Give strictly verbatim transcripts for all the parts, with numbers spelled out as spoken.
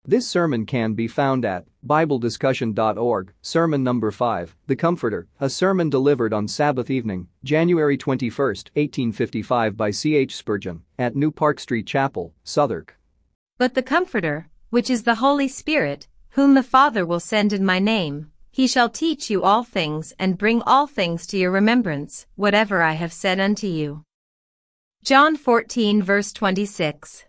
This sermon can be found at bible discussion dot org, sermon number five, The Comforter, a sermon delivered on Sabbath evening, January twenty-first, eighteen fifty-five by C H Spurgeon, at New Park Street Chapel, Southwark. But the Comforter, which is the Holy Spirit, whom the Father will send in my name, he shall teach you all things and bring all things to your remembrance, whatever I have said unto you. John fourteen verse twenty-six.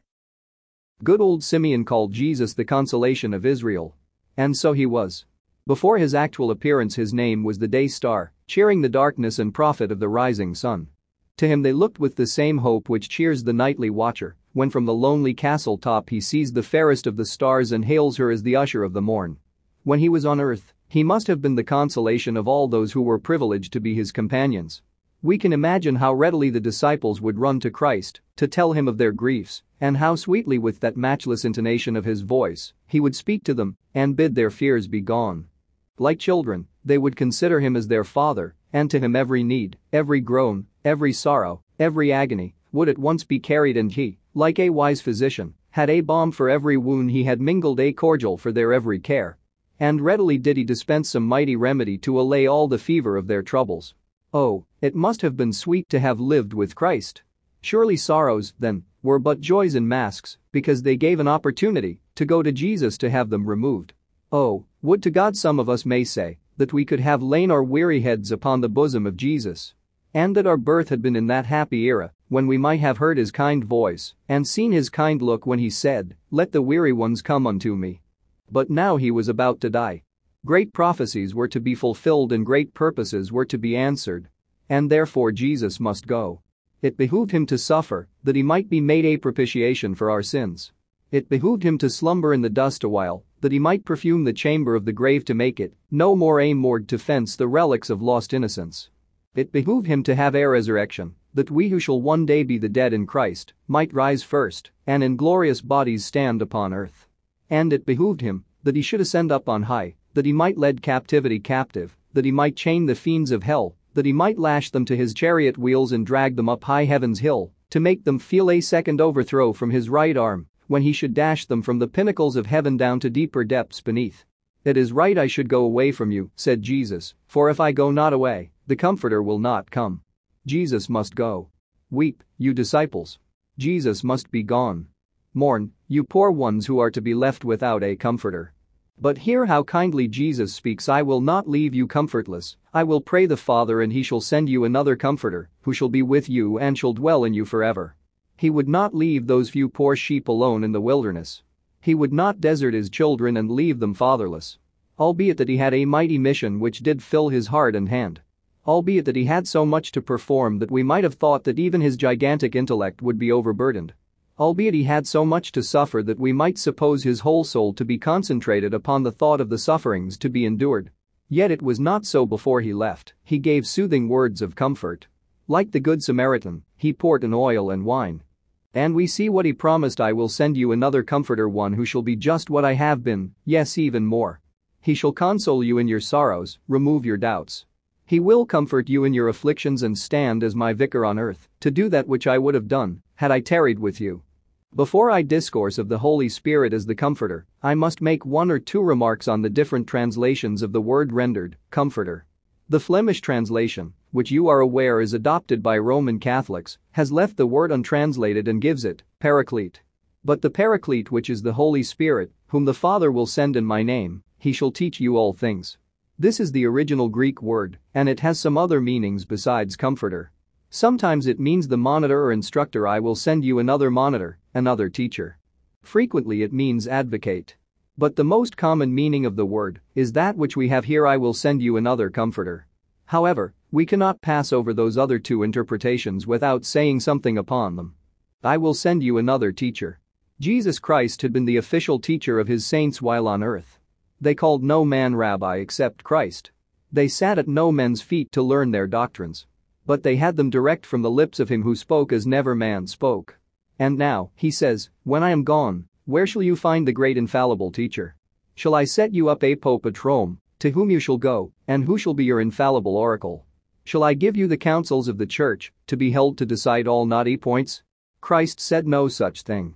Good old Simeon called Jesus the consolation of Israel. And so he was. Before his actual appearance his name was the day star, cheering the darkness and prophet of the rising sun. To him they looked with the same hope which cheers the nightly watcher, when from the lonely castle top he sees the fairest of the stars and hails her as the usher of the morn. When he was on earth, he must have been the consolation of all those who were privileged to be his companions. We can imagine how readily the disciples would run to Christ to tell him of their griefs, and how sweetly with that matchless intonation of his voice, he would speak to them and bid their fears be gone. Like children, they would consider him as their father, and to him every need, every groan, every sorrow, every agony, would at once be carried, and he, like a wise physician, had a balm for every wound, he had mingled a cordial for their every care. And readily did he dispense some mighty remedy to allay all the fever of their troubles. Oh, it must have been sweet to have lived with Christ. Surely sorrows, then, were but joys in masks, because they gave an opportunity to go to Jesus to have them removed. Oh, would to God some of us may say that we could have lain our weary heads upon the bosom of Jesus, and that our birth had been in that happy era when we might have heard his kind voice and seen his kind look when he said, "Let the weary ones come unto me." But now he was about to die. Great prophecies were to be fulfilled and great purposes were to be answered. And therefore Jesus must go. It behooved him to suffer, that he might be made a propitiation for our sins. It behooved him to slumber in the dust a while, that he might perfume the chamber of the grave to make it no more a morgue to fence the relics of lost innocence. It behooved him to have a resurrection, that we who shall one day be the dead in Christ might rise first, and in glorious bodies stand upon earth. And it behooved him that he should ascend up on high, that he might lead captivity captive, that he might chain the fiends of hell, that he might lash them to his chariot wheels and drag them up high heaven's hill, to make them feel a second overthrow from his right arm, when he should dash them from the pinnacles of heaven down to deeper depths beneath. "It is right I should go away from you," said Jesus, "for if I go not away, the Comforter will not come." Jesus must go. Weep, you disciples. Jesus must be gone. Mourn, you poor ones who are to be left without a Comforter. But hear how kindly Jesus speaks. "I will not leave you comfortless, I will pray the Father and he shall send you another Comforter, who shall be with you and shall dwell in you forever." He would not leave those few poor sheep alone in the wilderness. He would not desert his children and leave them fatherless. Albeit that he had a mighty mission which did fill his heart and hand. Albeit that he had so much to perform that we might have thought that even his gigantic intellect would be overburdened. Albeit he had so much to suffer that we might suppose his whole soul to be concentrated upon the thought of the sufferings to be endured. Yet it was not so before he left. He gave soothing words of comfort. Like the Good Samaritan, he poured in oil and wine. And we see what he promised: "I will send you another Comforter, one who shall be just what I have been, yes, even more. He shall console you in your sorrows, remove your doubts. He will comfort you in your afflictions and stand as my vicar on earth, to do that which I would have done, had I tarried with you." Before I discourse of the Holy Spirit as the Comforter, I must make one or two remarks on the different translations of the word rendered, Comforter. The Flemish translation, which you are aware is adopted by Roman Catholics, has left the word untranslated and gives it, Paraclete. But the Paraclete, which is the Holy Spirit, whom the Father will send in my name, he shall teach you all things. This is the original Greek word, and it has some other meanings besides Comforter. Sometimes it means the monitor or instructor. "I will send you another monitor, another teacher." Frequently it means advocate. But the most common meaning of the word is that which we have here: "I will send you another Comforter." However, we cannot pass over those other two interpretations without saying something upon them. "I will send you another teacher." Jesus Christ had been the official teacher of his saints while on earth. They called no man rabbi except Christ. They sat at no men's feet to learn their doctrines. But they had them direct from the lips of him who spoke as never man spoke. And now, he says, "When I am gone, where shall you find the great infallible teacher? Shall I set you up a pope at Rome, to whom you shall go, and who shall be your infallible oracle? Shall I give you the councils of the church, to be held to decide all knotty points?" Christ said no such thing.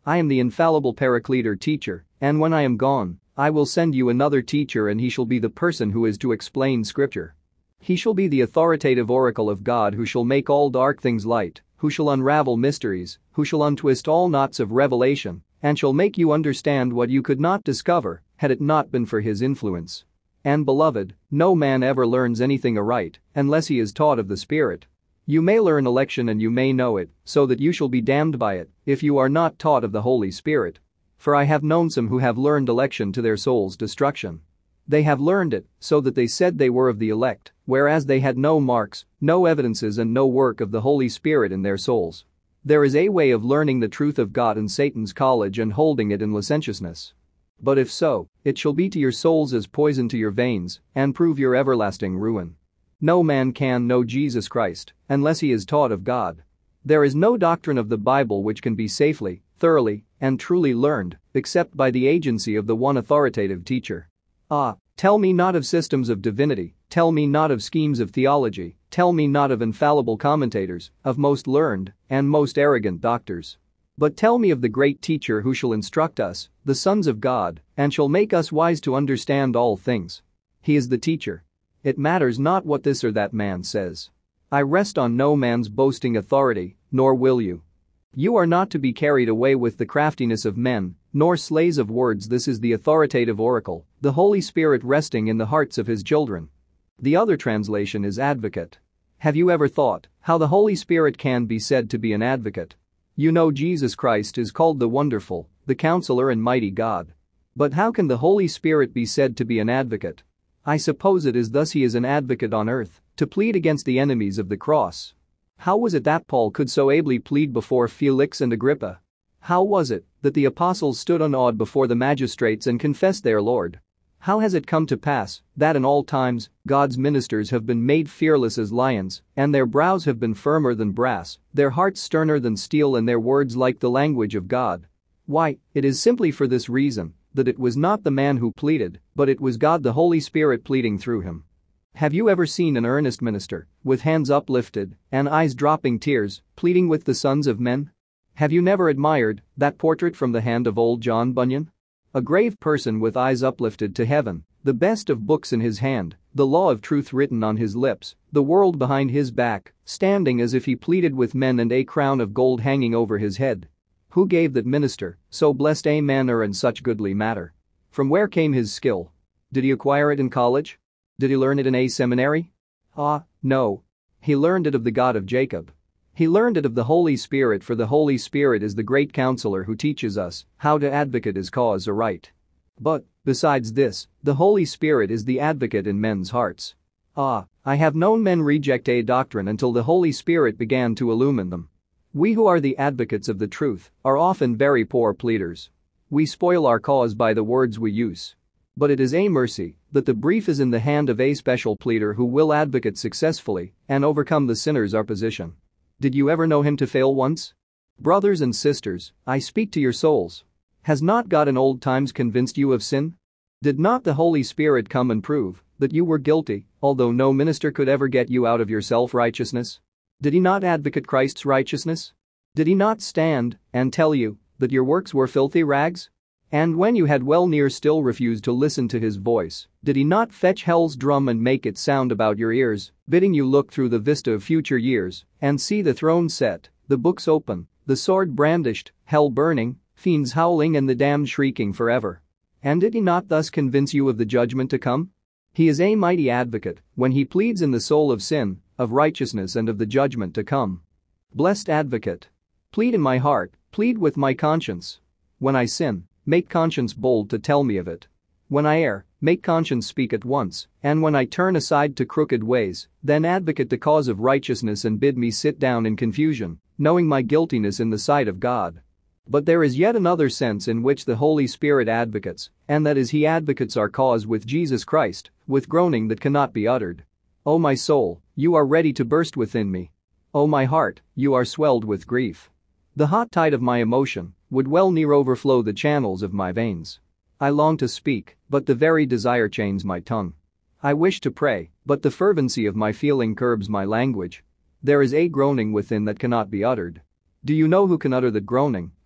I am the infallible Paraclete or teacher, and when I am gone, I will send you another teacher, and he shall be the person who is to explain scripture. He shall be the authoritative oracle of God, who shall make all dark things light, who shall unravel mysteries, who shall untwist all knots of revelation, and shall make you understand what you could not discover had it not been for his influence. And beloved, no man ever learns anything aright unless he is taught of the Spirit. You may learn election and you may know it, so that you shall be damned by it, if you are not taught of the Holy Spirit. For I have known some who have learned election to their soul's destruction. They have learned it so that they said they were of the elect, whereas they had no marks, no evidences, and no work of the Holy Spirit in their souls. There is a way of learning the truth of God in Satan's college and holding it in licentiousness. But if so, it shall be to your souls as poison to your veins, and prove your everlasting ruin. No man can know Jesus Christ unless he is taught of God. There is no doctrine of the Bible which can be safely, thoroughly, and truly learned, except by the agency of the one authoritative teacher. Ah, tell me not of systems of divinity, tell me not of schemes of theology, tell me not of infallible commentators, of most learned and most arrogant doctors. But tell me of the great teacher who shall instruct us, the sons of God, and shall make us wise to understand all things. He is the teacher. It matters not what this or that man says. I rest on no man's boasting authority, nor will you. You are not to be carried away with the craftiness of men, nor slaves of words. This is the authoritative oracle, the Holy Spirit resting in the hearts of his children. The other translation is advocate. Have you ever thought how the Holy Spirit can be said to be an advocate? You know Jesus Christ is called the Wonderful, the Counselor and Mighty God. But how can the Holy Spirit be said to be an advocate? I suppose it is thus he is an advocate on earth, to plead against the enemies of the cross. How was it that Paul could so ably plead before Felix and Agrippa? How was it that the apostles stood unawed before the magistrates and confessed their Lord? How has it come to pass that in all times God's ministers have been made fearless as lions, and their brows have been firmer than brass, their hearts sterner than steel, and their words like the language of God? Why, it is simply for this reason that it was not the man who pleaded, but it was God the Holy Spirit pleading through him. Have you ever seen an earnest minister, with hands uplifted and eyes dropping tears, pleading with the sons of men? Have you never admired that portrait from the hand of old John Bunyan? A grave person with eyes uplifted to heaven, the best of books in his hand, the law of truth written on his lips, the world behind his back, standing as if he pleaded with men, and a crown of gold hanging over his head. Who gave that minister so blessed a manner and such goodly matter? From where came his skill? Did he acquire it in college? Did he learn it in a seminary? Ah, no. He learned it of the God of Jacob. He learned it of the Holy Spirit, for the Holy Spirit is the great counselor who teaches us how to advocate his cause aright. But, besides this, the Holy Spirit is the advocate in men's hearts. Ah, I have known men reject a doctrine until the Holy Spirit began to illumine them. We who are the advocates of the truth are often very poor pleaders. We spoil our cause by the words we use. But it is a mercy that the brief is in the hand of a special pleader who will advocate successfully and overcome the sinner's opposition. Did you ever know him to fail once? Brothers and sisters, I speak to your souls. Has not God in old times convinced you of sin? Did not the Holy Spirit come and prove that you were guilty, although no minister could ever get you out of your self-righteousness? Did he not advocate Christ's righteousness? Did he not stand and tell you that your works were filthy rags? And when you had well near still refused to listen to his voice, did he not fetch hell's drum and make it sound about your ears, bidding you look through the vista of future years and see the throne set, the books open, the sword brandished, hell burning, fiends howling, and the damned shrieking forever? And did he not thus convince you of the judgment to come? He is a mighty advocate when he pleads in the soul of sin, of righteousness, and of the judgment to come. Blessed advocate! Plead in my heart, plead with my conscience. When I sin, make conscience bold to tell me of it. When I err, make conscience speak at once, and when I turn aside to crooked ways, then advocate the cause of righteousness and bid me sit down in confusion, knowing my guiltiness in the sight of God. But there is yet another sense in which the Holy Spirit advocates, and that is he advocates our cause with Jesus Christ, with groaning that cannot be uttered. O my soul, you are ready to burst within me. O my heart, you are swelled with grief. The hot tide of my emotion would well near overflow the channels of my veins. I long to speak, but the very desire chains my tongue. I wish to pray, but the fervency of my feeling curbs my language. There is a groaning within that cannot be uttered. Do you know who can utter that groaning?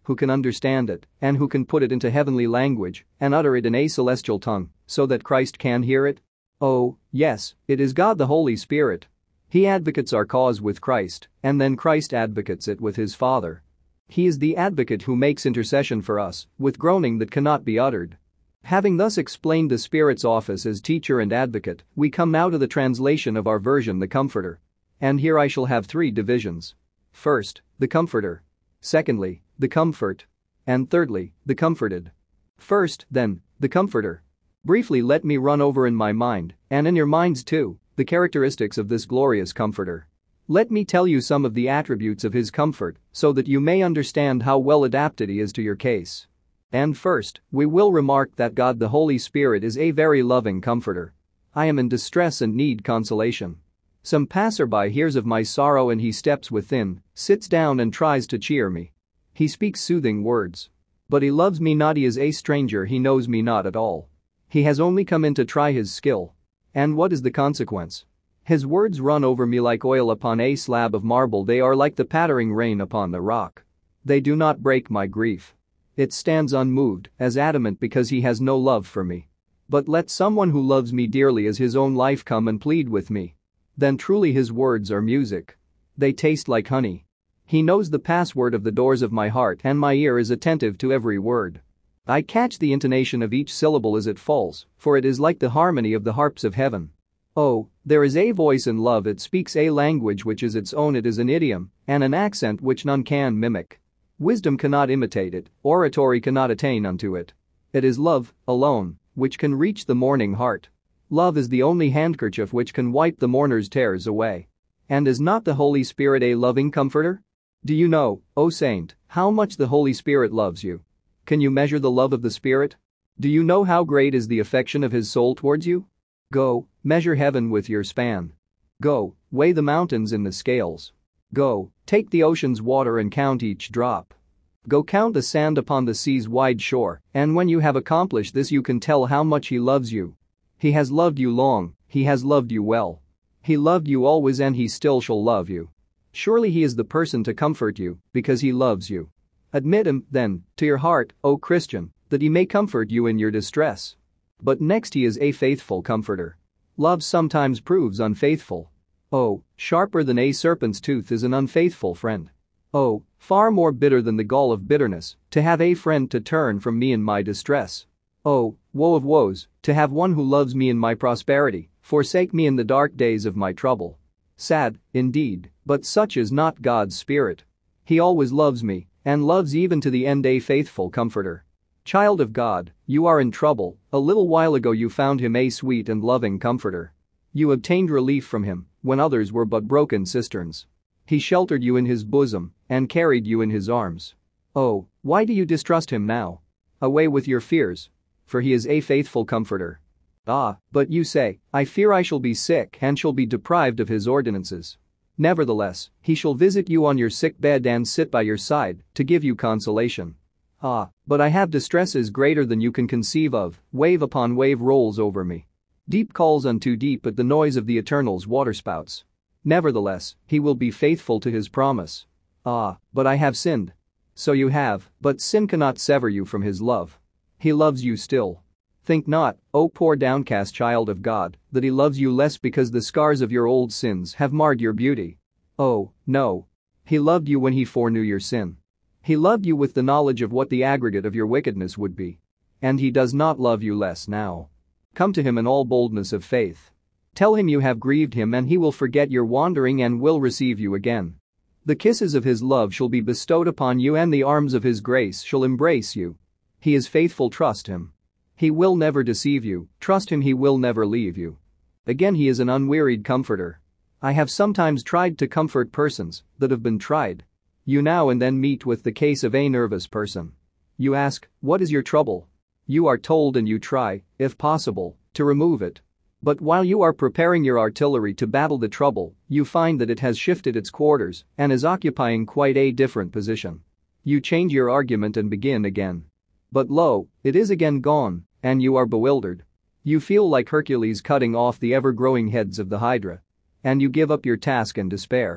who can understand it, and who can put it into heavenly language and utter it in a celestial tongue so that Christ can hear it? Oh, yes, it is God the Holy Spirit. He advocates our cause with Christ, and then Christ advocates it with his Father. He is the advocate who makes intercession for us, with groaning that cannot be uttered. Having thus explained the Spirit's office as teacher and advocate, we come now to the translation of our version, the Comforter. And here I shall have three divisions. First, the Comforter. Secondly, the Comfort. And thirdly, the Comforted. First, then, the Comforter. Briefly let me run over in my mind, and in your minds too, the characteristics of this glorious Comforter. Let me tell you some of the attributes of his comfort so that you may understand how well adapted he is to your case. And first, we will remark that God the Holy Spirit is a very loving comforter. I am in distress and need consolation. Some passerby hears of my sorrow and he steps within, sits down and tries to cheer me. He speaks soothing words. But he loves me not, he is a stranger, he knows me not at all. He has only come in to try his skill. And what is the consequence? His words run over me like oil upon a slab of marble, they are like the pattering rain upon the rock. They do not break my grief. It stands unmoved, as adamant, because he has no love for me. But let someone who loves me dearly as his own life come and plead with me. Then truly his words are music. They taste like honey. He knows the password of the doors of my heart, and my ear is attentive to every word. I catch the intonation of each syllable as it falls, for it is like the harmony of the harps of heaven. Oh, there is a voice in love, it speaks a language which is its own, it is an idiom, and an accent which none can mimic. Wisdom cannot imitate it, oratory cannot attain unto it. It is love, alone, which can reach the mourning heart. Love is the only handkerchief which can wipe the mourner's tears away. And is not the Holy Spirit a loving comforter? Do you know, O saint, how much the Holy Spirit loves you? Can you measure the love of the Spirit? Do you know how great is the affection of his soul towards you? Go, measure heaven with your span. Go, weigh the mountains in the scales. Go, take the ocean's water and count each drop. Go count the sand upon the sea's wide shore, and when you have accomplished this you can tell how much he loves you. He has loved you long, he has loved you well. He loved you always and he still shall love you. Surely he is the person to comfort you, because he loves you. Admit him, then, to your heart, O Christian, that he may comfort you in your distress. But next, he is a faithful comforter. Love sometimes proves unfaithful. Oh, sharper than a serpent's tooth is an unfaithful friend. Oh, far more bitter than the gall of bitterness, to have a friend to turn from me in my distress. Oh, woe of woes, to have one who loves me in my prosperity, forsake me in the dark days of my trouble. Sad, indeed, but such is not God's Spirit. He always loves me, and loves even to the end, a faithful comforter. Child of God, you are in trouble, a little while ago you found him a sweet and loving comforter. You obtained relief from him, when others were but broken cisterns. He sheltered you in his bosom, and carried you in his arms. Oh, why do you distrust him now? Away with your fears. For he is a faithful comforter. Ah, but you say, I fear I shall be sick and shall be deprived of his ordinances. Nevertheless, he shall visit you on your sick bed and sit by your side, to give you consolation. Ah, but I have distresses greater than you can conceive of, wave upon wave rolls over me. Deep calls unto deep at the noise of the Eternal's waterspouts. Nevertheless, he will be faithful to his promise. Ah, but I have sinned. So you have, but sin cannot sever you from his love. He loves you still. Think not, O poor downcast child of God, that he loves you less because the scars of your old sins have marred your beauty. Oh, no. He loved you when he foreknew your sin. He loved you with the knowledge of what the aggregate of your wickedness would be. And he does not love you less now. Come to him in all boldness of faith. Tell him you have grieved him and he will forget your wandering and will receive you again. The kisses of his love shall be bestowed upon you and the arms of his grace shall embrace you. He is faithful, trust him. He will never deceive you, trust him, he will never leave you. Again, he is an unwearied comforter. I have sometimes tried to comfort persons that have been tried. You now and then meet with the case of a nervous person. You ask, what is your trouble? You are told and you try, if possible, to remove it. But while you are preparing your artillery to battle the trouble, you find that it has shifted its quarters and is occupying quite a different position. You change your argument and begin again. But lo, it is again gone, and you are bewildered. You feel like Hercules cutting off the ever-growing heads of the Hydra. And you give up your task in despair.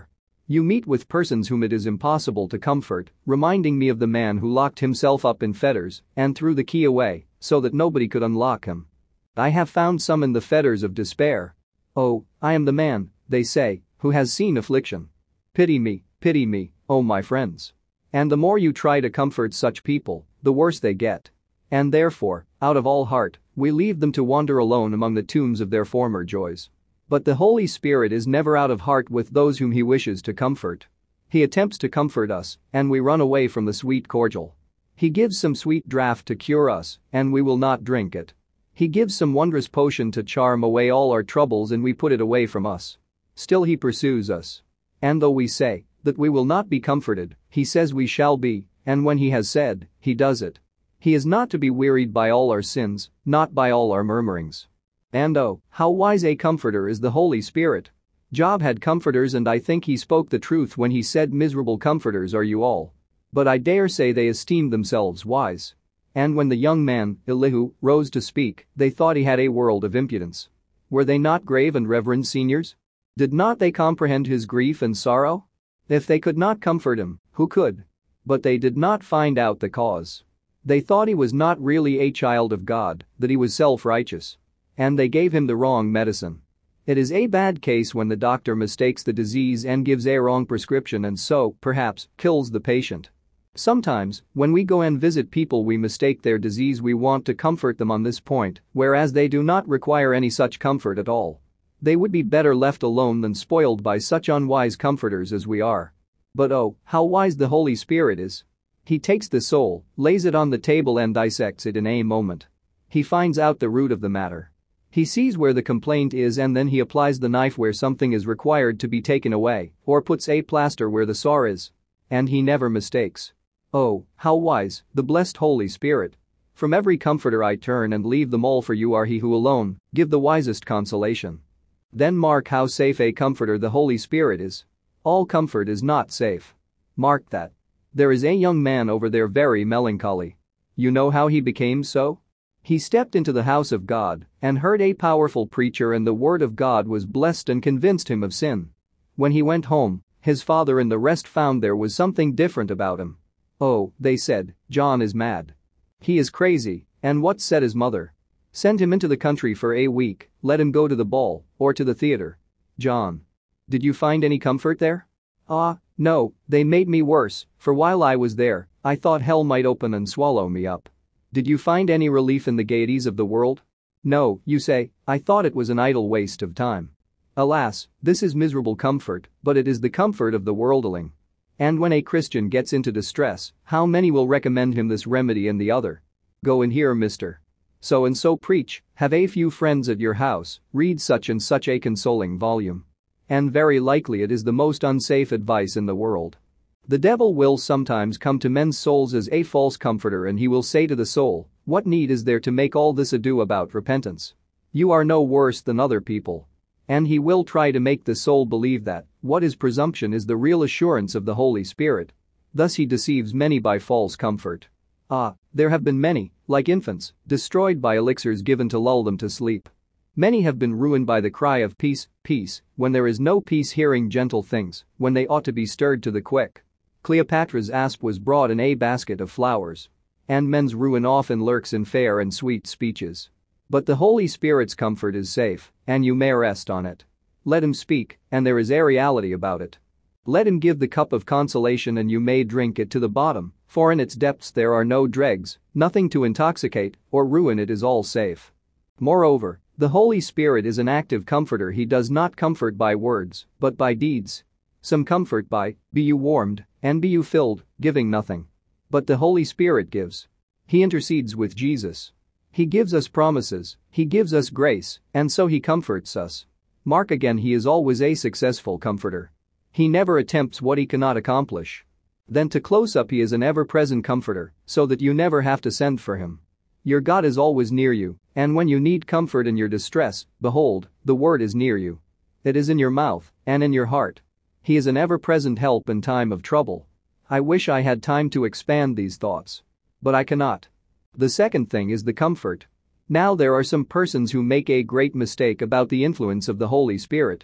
You meet with persons whom it is impossible to comfort, reminding me of the man who locked himself up in fetters and threw the key away so that nobody could unlock him. I have found some in the fetters of despair. Oh, I am the man, they say, who has seen affliction. Pity me, pity me, oh my friends. And the more you try to comfort such people, the worse they get. And therefore, out of all heart, we leave them to wander alone among the tombs of their former joys. But the Holy Spirit is never out of heart with those whom He wishes to comfort. He attempts to comfort us, and we run away from the sweet cordial. He gives some sweet draught to cure us, and we will not drink it. He gives some wondrous potion to charm away all our troubles, and we put it away from us. Still He pursues us. And though we say that we will not be comforted, He says we shall be, and when He has said, He does it. He is not to be wearied by all our sins, not by all our murmurings. And oh, how wise a comforter is the Holy Spirit. Job had comforters, and I think he spoke the truth when he said, "Miserable comforters are you all." But I dare say they esteemed themselves wise. And when the young man, Elihu, rose to speak, they thought he had a world of impudence. Were they not grave and reverend seniors? Did not they comprehend his grief and sorrow? If they could not comfort him, who could? But they did not find out the cause. They thought he was not really a child of God, that he was self-righteous. And they gave him the wrong medicine. It is a bad case when the doctor mistakes the disease and gives a wrong prescription and so, perhaps, kills the patient. Sometimes, when we go and visit people, we mistake their disease. We want to comfort them on this point, whereas they do not require any such comfort at all. They would be better left alone than spoiled by such unwise comforters as we are. But oh, how wise the Holy Spirit is. He takes the soul, lays it on the table and dissects it in a moment. He finds out the root of the matter. He sees where the complaint is, and then he applies the knife where something is required to be taken away, or puts a plaster where the sore is. And he never mistakes. Oh, how wise, the blessed Holy Spirit. From every comforter I turn and leave them all, for you are He who alone give the wisest consolation. Then mark how safe a comforter the Holy Spirit is. All comfort is not safe. Mark that. There is a young man over there very melancholy. You know how he became so? He stepped into the house of God and heard a powerful preacher, and the word of God was blessed and convinced him of sin. When he went home, his father and the rest found there was something different about him. Oh, they said, John is mad. He is crazy. And what said his mother? Send him into the country for a week, let him go to the ball or to the theater. John. Did you find any comfort there? Ah, no, they made me worse, for while I was there, I thought hell might open and swallow me up. Did you find any relief in the gaieties of the world? No, you say, I thought it was an idle waste of time. Alas, this is miserable comfort, but it is the comfort of the worldling. And when a Christian gets into distress, how many will recommend him this remedy and the other? Go and hear Mister So and so preach, have a few friends at your house, read such and such a consoling volume. And very likely it is the most unsafe advice in the world. The devil will sometimes come to men's souls as a false comforter, and he will say to the soul, what need is there to make all this ado about repentance? You are no worse than other people. And he will try to make the soul believe that what is presumption is the real assurance of the Holy Spirit. Thus he deceives many by false comfort. Ah, there have been many, like infants, destroyed by elixirs given to lull them to sleep. Many have been ruined by the cry of peace, peace, when there is no peace, hearing gentle things, when they ought to be stirred to the quick. Cleopatra's asp was brought in a basket of flowers. And men's ruin often lurks in fair and sweet speeches. But the Holy Spirit's comfort is safe, and you may rest on it. Let him speak, and there is a reality about it. Let him give the cup of consolation, and you may drink it to the bottom, for in its depths there are no dregs, nothing to intoxicate or ruin, it is all safe. Moreover, the Holy Spirit is an active comforter. He does not comfort by words, but by deeds. Some comfort by, be you warmed, and be you filled, giving nothing. But the Holy Spirit gives. He intercedes with Jesus. He gives us promises, he gives us grace, and so he comforts us. Mark again, he is always a successful comforter. He never attempts what he cannot accomplish. Then to close up, he is an ever-present comforter, so that you never have to send for him. Your God is always near you, and when you need comfort in your distress, behold, the word is near you. It is in your mouth and in your heart. He is an ever-present help in time of trouble. I wish I had time to expand these thoughts. But I cannot. The second thing is the comfort. Now there are some persons who make a great mistake about the influence of the Holy Spirit.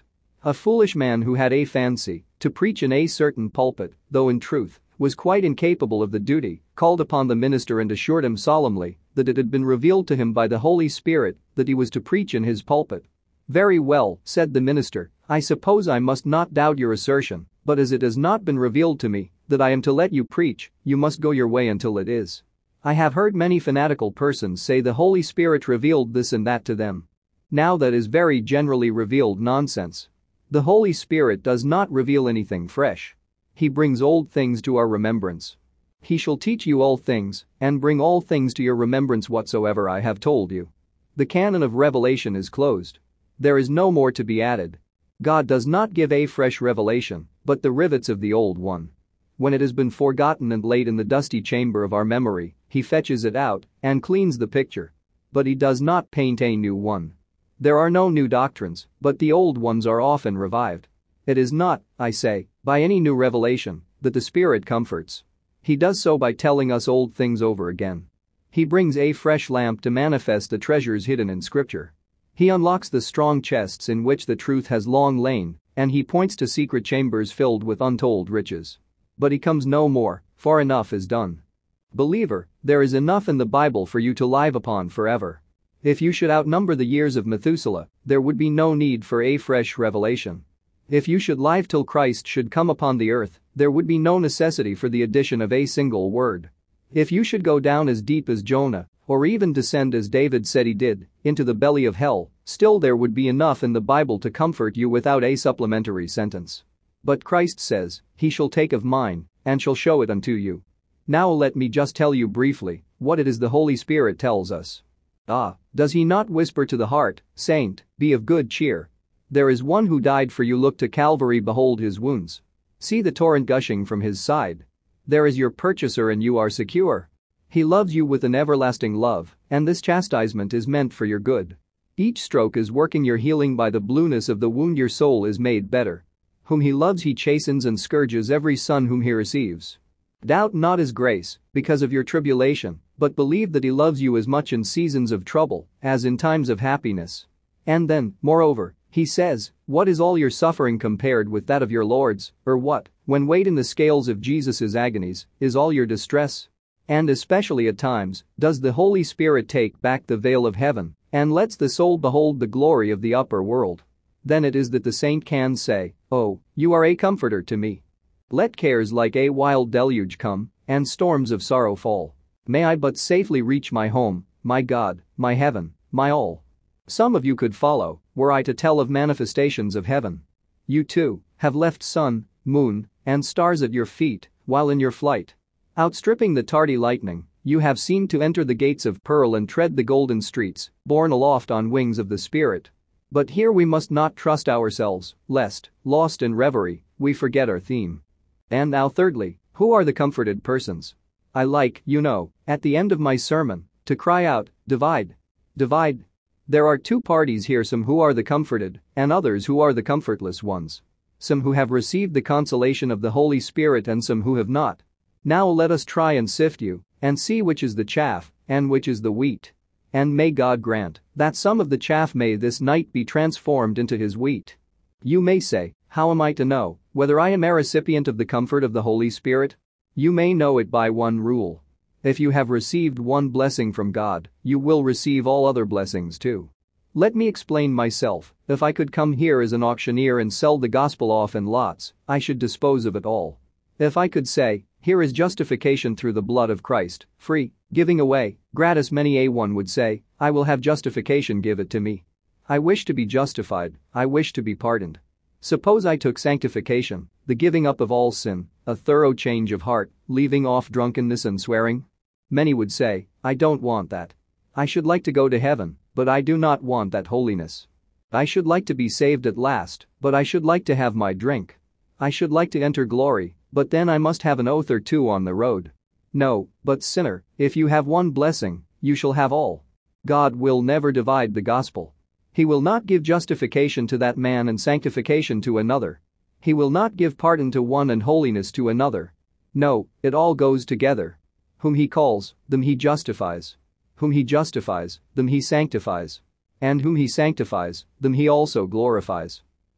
A foolish man who had a fancy to preach in a certain pulpit, though in truth was quite incapable of the duty, called upon the minister and assured him solemnly that it had been revealed to him by the Holy Spirit that he was to preach in his pulpit. "Very well," said the minister, "I suppose I must not doubt your assertion, but as it has not been revealed to me that I am to let you preach, you must go your way until it is. I have heard many fanatical persons say the Holy Spirit revealed this and that to them. Now that is very generally revealed nonsense. The Holy Spirit does not reveal anything fresh. He brings old things to our remembrance. He shall teach you all things, and bring all things to your remembrance whatsoever I have told you." The canon of revelation is closed. There is no more to be added. God does not give a fresh revelation, but the rivets of the old one. When it has been forgotten and laid in the dusty chamber of our memory, he fetches it out and cleans the picture. But he does not paint a new one. There are no new doctrines, but the old ones are often revived. It is not, I say, by any new revelation that the Spirit comforts. He does so by telling us old things over again. He brings a fresh lamp to manifest the treasures hidden in Scripture. He unlocks the strong chests in which the truth has long lain, and he points to secret chambers filled with untold riches. But he comes no more, for enough is done. Believer, there is enough in the Bible for you to live upon forever. If you should outnumber the years of Methuselah, there would be no need for a fresh revelation. If you should live till Christ should come upon the earth, there would be no necessity for the addition of a single word. If you should go down as deep as Jonah, or even descend as David said he did, into the belly of hell, still there would be enough in the Bible to comfort you without a supplementary sentence. But Christ says, "He shall take of mine, and shall show it unto you." Now let me just tell you briefly what it is the Holy Spirit tells us. Ah, does he not whisper to the heart, "Saint, be of good cheer. There is one who died for you, look to Calvary, behold his wounds. See the torrent gushing from his side. There is your purchaser and you are secure. He loves you with an everlasting love, and this chastisement is meant for your good. Each stroke is working your healing, by the blueness of the wound your soul is made better. Whom he loves he chastens and scourges every son whom he receives. Doubt not his grace, because of your tribulation, but believe that he loves you as much in seasons of trouble as in times of happiness." And then, moreover, he says, "What is all your suffering compared with that of your Lord's, or what, when weighed in the scales of Jesus' agonies, is all your distress?" And especially at times, does the Holy Spirit take back the veil of heaven and lets the soul behold the glory of the upper world. Then it is that the saint can say, "Oh, you are a comforter to me. Let cares like a wild deluge come, and storms of sorrow fall. May I but safely reach my home, my God, my heaven, my all." Some of you could follow, were I to tell of manifestations of heaven. You too have left sun, moon, and stars at your feet, while in your flight, outstripping the tardy lightning, you have seemed to enter the gates of pearl and tread the golden streets, borne aloft on wings of the Spirit. But here we must not trust ourselves, lest, lost in reverie, we forget our theme. And now thirdly, who are the comforted persons? I like, you know, at the end of my sermon, to cry out, divide. Divide. There are two parties here, some who are the comforted, and others who are the comfortless ones. Some who have received the consolation of the Holy Spirit and some who have not. Now let us try and sift you, and see which is the chaff, and which is the wheat. And may God grant that some of the chaff may this night be transformed into his wheat. You may say, how am I to know whether I am a recipient of the comfort of the Holy Spirit? You may know it by one rule. If you have received one blessing from God, you will receive all other blessings too. Let me explain myself. If I could come here as an auctioneer and sell the gospel off in lots, I should dispose of it all. If I could say, here is justification through the blood of Christ, free, giving away, gratis, many a one would say, I will have justification, give it to me. I wish to be justified, I wish to be pardoned. Suppose I took sanctification, the giving up of all sin, a thorough change of heart, leaving off drunkenness and swearing. Many would say, I don't want that. I should like to go to heaven, but I do not want that holiness. I should like to be saved at last, but I should like to have my drink. I should like to enter glory, but then I must have an oath or two on the road. No, but sinner, if you have one blessing, you shall have all. God will never divide the gospel. He will not give justification to that man and sanctification to another. He will not give pardon to one and holiness to another. No, it all goes together. Whom he calls, them he justifies. Whom he justifies, them he sanctifies. And whom he sanctifies, them he also glorifies.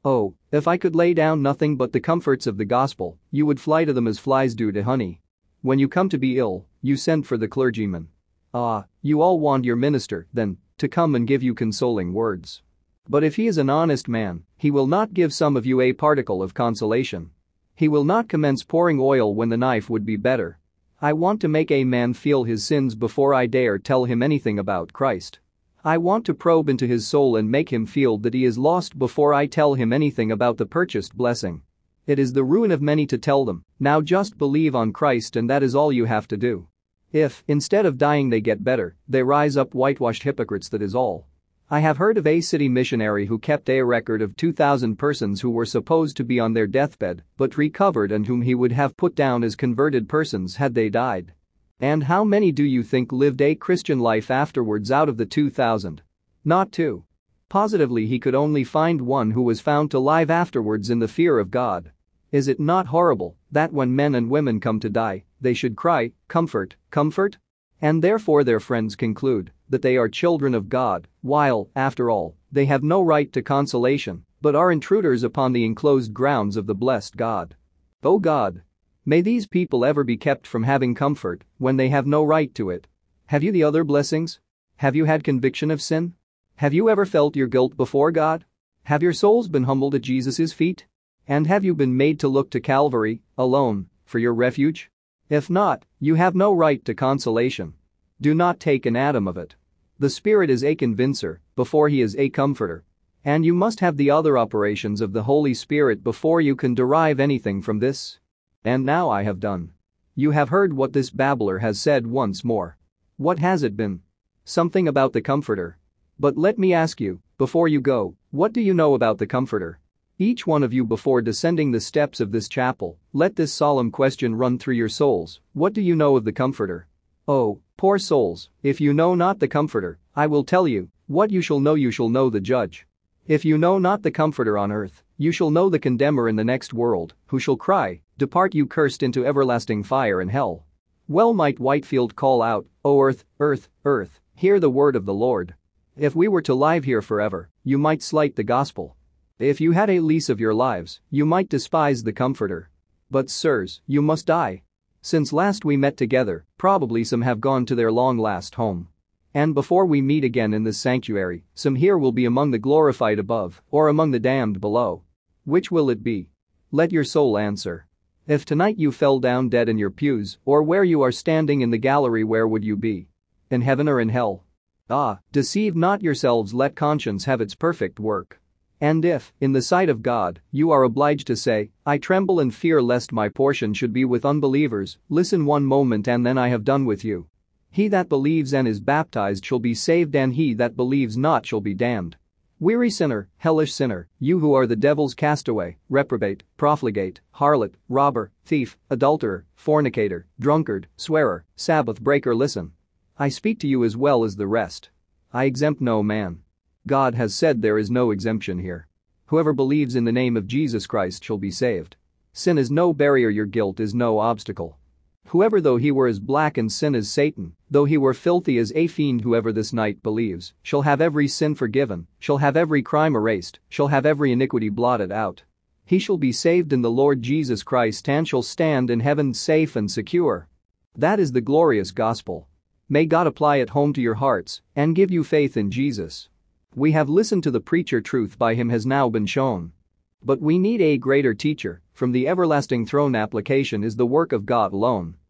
Oh, if I could lay down nothing but the comforts of the gospel, you would fly to them as flies do to honey. When you come to be ill, you send for the clergyman. Ah, you all want your minister, then, to come and give you consoling words. But if he is an honest man, he will not give some of you a particle of consolation. He will not commence pouring oil when the knife would be better. I want to make a man feel his sins before I dare tell him anything about Christ. I want to probe into his soul and make him feel that he is lost before I tell him anything about the purchased blessing. It is the ruin of many to tell them, now just believe on Christ and that is all you have to do. If, instead of dying they get better, they rise up whitewashed hypocrites, that is all. I have heard of a city missionary who kept a record of two thousand persons who were supposed to be on their deathbed but recovered and whom he would have put down as converted persons had they died. And how many do you think lived a Christian life afterwards out of the two thousand? Not two. Positively he could only find one who was found to live afterwards in the fear of God. Is it not horrible that when men and women come to die, they should cry, "Comfort, comfort"? And therefore their friends conclude that they are children of God, while, after all, they have no right to consolation, but are intruders upon the enclosed grounds of the blessed God. O God! May these people ever be kept from having comfort when they have no right to it. Have you the other blessings? Have you had conviction of sin? Have you ever felt your guilt before God? Have your souls been humbled at Jesus' feet? And have you been made to look to Calvary, alone, for your refuge? If not, you have no right to consolation. Do not take an atom of it. The Spirit is a convincer before he is a comforter. And you must have the other operations of the Holy Spirit before you can derive anything from this. And now I have done. You have heard what this babbler has said once more. What has it been? Something about the Comforter. But let me ask you, before you go, what do you know about the Comforter? Each one of you, before descending the steps of this chapel, let this solemn question run through your souls: what do you know of the Comforter? Oh, poor souls, if you know not the Comforter, I will tell you what you shall know. You shall know the Judge. If you know not the Comforter on earth, you shall know the Condemner in the next world, who shall cry, "Depart, you cursed, into everlasting fire and hell." Well might Whitefield call out, "O earth, earth, earth, hear the word of the Lord." If we were to live here forever, you might slight the gospel. If you had a lease of your lives, you might despise the Comforter. But sirs, you must die. Since last we met together, probably some have gone to their long last home. And before we meet again in this sanctuary, some here will be among the glorified above, or among the damned below. Which will it be? Let your soul answer. If tonight you fell down dead in your pews, or where you are standing in the gallery, where would you be? In heaven or in hell? Ah, deceive not yourselves, let conscience have its perfect work. And if, in the sight of God, you are obliged to say, "I tremble and fear lest my portion should be with unbelievers," listen one moment and then I have done with you. He that believes and is baptized shall be saved, and he that believes not shall be damned. Weary sinner, hellish sinner, you who are the devil's castaway, reprobate, profligate, harlot, robber, thief, adulterer, fornicator, drunkard, swearer, Sabbath breaker, listen. I speak to you as well as the rest. I exempt no man. God has said there is no exemption here. Whoever believes in the name of Jesus Christ shall be saved. Sin is no barrier, your guilt is no obstacle. Whoever, though he were as black in sin as Satan, though he were filthy as a fiend, whoever this night believes, shall have every sin forgiven, shall have every crime erased, shall have every iniquity blotted out. He shall be saved in the Lord Jesus Christ and shall stand in heaven safe and secure. That is the glorious gospel. May God apply it home to your hearts and give you faith in Jesus. We have listened to the preacher, truth by him has now been shown. But we need a greater teacher. From the everlasting throne, application is the work of God alone.